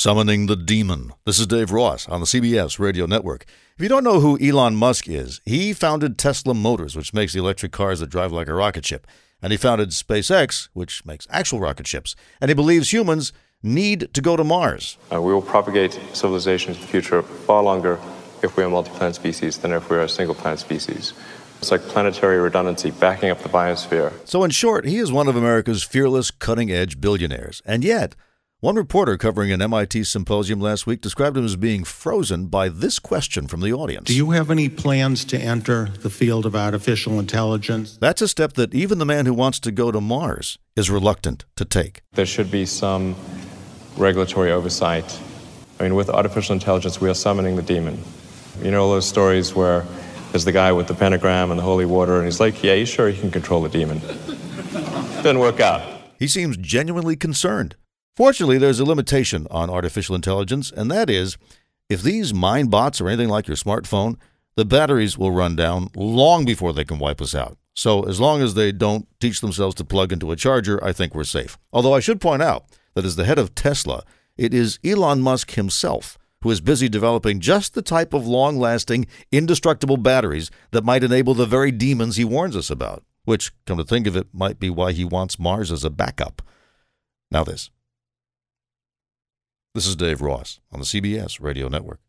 Summoning the Demon. This is Dave Ross on the CBS Radio Network. If you don't know who Elon Musk is, he founded Tesla Motors, which makes the electric cars that drive like a rocket ship. And he founded SpaceX, which makes actual rocket ships. And he believes humans need to go to Mars. We will propagate civilization into the future far longer if we are a multi-planet species than if we are a single-planet species. It's like planetary redundancy backing up the biosphere. So in short, he is one of America's fearless, cutting-edge billionaires. And yet, one reporter covering an MIT symposium last week described him as being frozen by this question from the audience. Do you have any plans to enter the field of artificial intelligence? That's a step that even the man who wants to go to Mars is reluctant to take. There should be some regulatory oversight. I mean, with artificial intelligence, we are summoning the demon. You know those stories where there's the guy with the pentagram and the holy water, and he's like, yeah, he's sure he can control the demon. Didn't work out. He seems genuinely concerned. Fortunately, there's a limitation on artificial intelligence, and that is, if these mind bots are anything like your smartphone, the batteries will run down long before they can wipe us out. So as long as they don't teach themselves to plug into a charger, I think we're safe. Although I should point out that as the head of Tesla, it is Elon Musk himself who is busy developing just the type of long-lasting, indestructible batteries that might enable the very demons he warns us about, which, come to think of it, might be why he wants Mars as a backup. Now this. This is Dave Ross on the CBS Radio Network.